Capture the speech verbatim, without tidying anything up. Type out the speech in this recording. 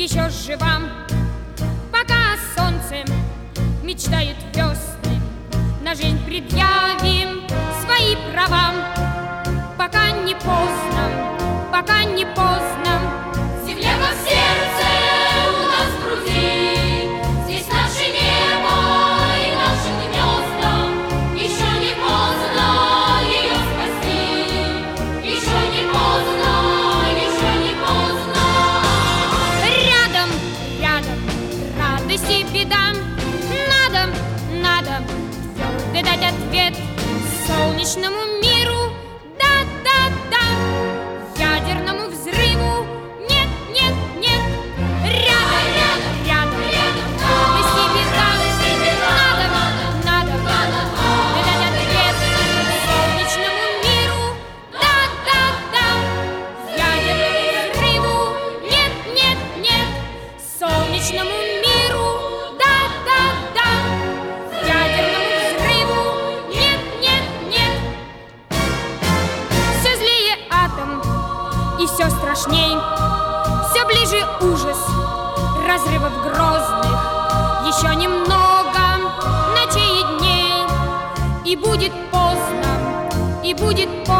еще жива, пока солнцем мечтают весны. На жизнь предъявим свои права, пока не поздно, пока не поздно. Земля как сердце у нас в груди, здесь наше небо и наши гнезда. Еще не поздно ее спасти, еще не поздно, еще не поздно. Рядом, рядом, радость и беда. Надо, надо твердо дать ответ солнечному миру. Да, да, да, ядерному взрыву. Нет, нет, нет. Рядом, рядом, рядом, радость и беда. Надо, надо твердо дать ответ солнечному миру. Да, да, да, ядерному взрыву. Нет, нет, нет, солнечному миру. Да, да, да, ядерному взрыву. Нет, нет, нет. Все злее атом, и все страшней, все ближе ужас разрывов грозных. Еще немного ночей и дней, и будет поздно, и будет поздно.